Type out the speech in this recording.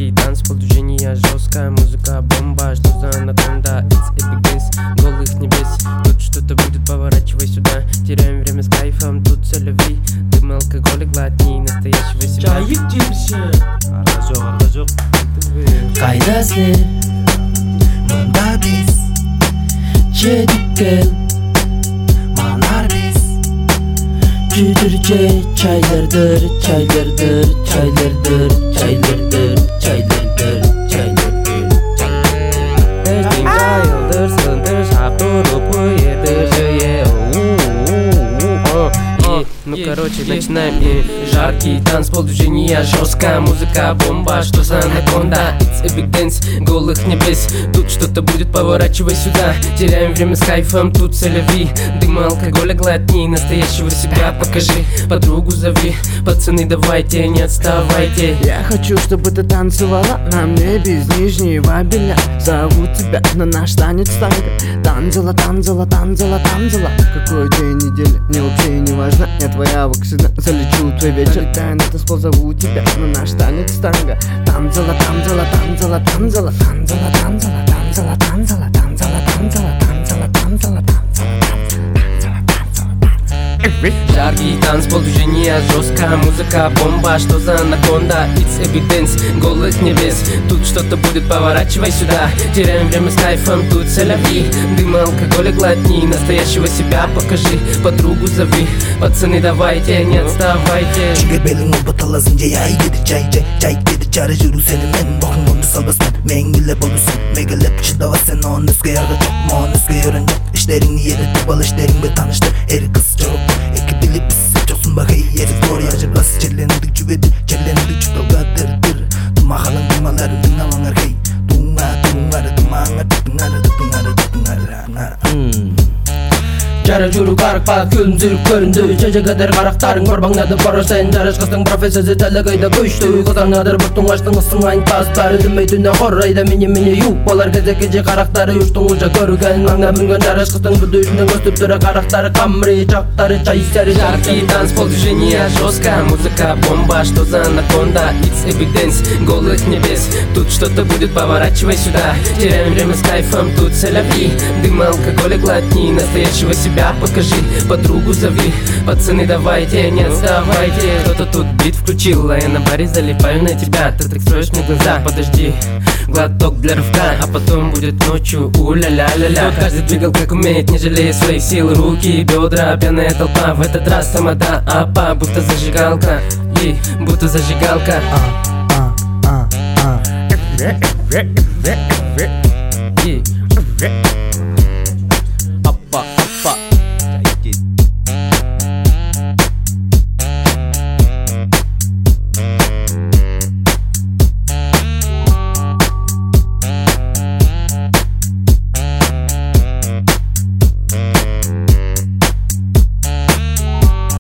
Жаркий танцпол, движение жесткая, музыка бомба. Что за анаконда? It's a big dance, голых небес. Тут что-то будет, поворачивай сюда. Теряем время с кайфом, тут все любви. Дым, алкоголь, глотни настоящего себя. Жайып жемші арда жоқ Қайдасың мұнда біз жедік кел манар біз Күйдірге чайлардыр, чайлардыр, чайлардыр, чайлардыр, чайлардыр, чайлардыр Ертең жайылдыр, сылдыр, шаптырып қойырдыр жиі. Ну короче, начинаем. Жаркий танцпол, движение жесткая, музыка бомба. Что за анаконда? It's a big dance, голых небес. Тут что-то будет, поворачивай сюда. Теряем время с кайфом, тут целеви. Дым, алкоголя, глотни настоящего себя. Покажи, подругу зови. Пацаны, давайте, не отставайте. Я хочу, чтобы ты танцевала на мне без нижнего белья. Зову тебя на наш танец танго. Танцела, танцела, танцела, танцела. Какой день недели, мне вообще не важно. Я твоя вакцина, залечу твой вечер. Летай на танцпол, зову тебя на наш танец танго. Танцела, танцела, танцела, танцела, танцела, танцела, танцела, танцела, танцела, танцела, танцела, танцела, танцела. Жаркий танцпол, движение жесткая, музыка бомба. Что за анаконда? It's a big dance, голых небес. Тут что-то будет, поворачивай сюда. Теряем время с кайфом, тут целяви. Дым, алкоголь, глотни настоящего себя. Покажи, подругу зови. Пацаны, давайте, не отставайте. Çünkü belin ol batalazınca yay dedi çay dedi çare juru senin men bakın bunu salbas men mengile bolusun megalep çıdava sen on üske yargı çok mu on üske yarın yok işlerini yeri tubal işlerin tanıştı eri kız çok eki bilip biz çoksun bak iyi yeri zor yacı bas çellendik cüvedi çellendik çutalga dırdır tuma halın tumaları dinamang arkay tungarı Жары жүру қарықпа күлімсіріп көрінді Шеше кәдір қарақтарың қорбаңнады Бара сәйін жарышқыстың профессиясы тәлігейді күшті Қызаңнадыр бір тұңғаштың ысыңайын тас бәрі дүмей түнде қоррайды мені юк Болар кезе кеже қарақтары үштің ұлжа көрген Маңна мінген жарышқыстың бүді үшінің өстіп түрі қарақтары Қамри чақтары чай сәрі Жаркий танцпол, движение жесткая, музыка бомба. Что за анаконда? It's a big dance, голых небес. Тут что-то будет, поворачивай сюда. Теряем время с кайфом, тут целяви. Дым, алкоголь, глотни настоящего себя. Покажи, подругу зови. Пацаны, давайте, не отставайте. Кто-то тут бит включил, а я на баре залипаю на тебя. Ты так строишь мне глаза, подожди. Глоток для рывка, а потом будет ночью у-ля-ля-ля-ля. Каждый двигал как умеет, не жалея своих сил. Руки, бедра, пьяная толпа. В этот раз тамада, апа, будто зажигалка. Ей, будто зажигалка. Ей.